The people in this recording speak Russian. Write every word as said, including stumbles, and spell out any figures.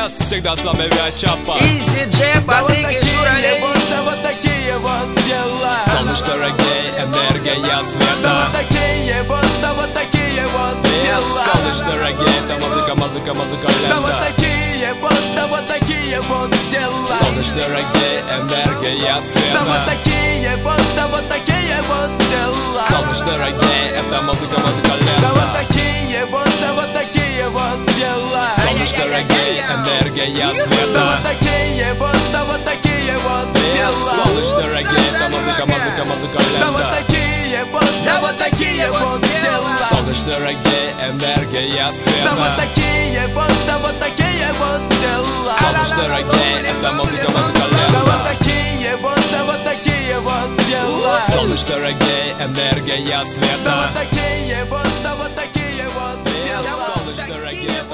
час всегда с вами Вячапа. Изи Джей, Патрик и Шуралей. Да вот такие вот дела. Солнечный регей, энергия света. Да вот такие вот, да вот такие вот дела. Солнечный регей, это музыка, музыка, музыка, лента. Да вот такие вот, да вот такие вот дела. Солнечный регей, энергия света. Да вот такие вот, да вот такие вот дела. Солнечный регей, это музыка, музыка, лента. Да вот такие вот, да вот такие вот дела. Солнечный регей, энергия света. Да вот такие вот, да вот такие вот дела. Солнечный регей, это музыка, музыка, музыка, лента. Да вот такие вот, да вот такие вот дела. Солнечный регей, энергия света. Да вот такие вот, да вот такие вот дела. Солнечный регей, это музыка, музыка, лента. Да вот такие вот, да вот такие вот дела. Солнечный регей, энергия света. Да вот такие вот, да вот такие вот дела. Солнечный регей.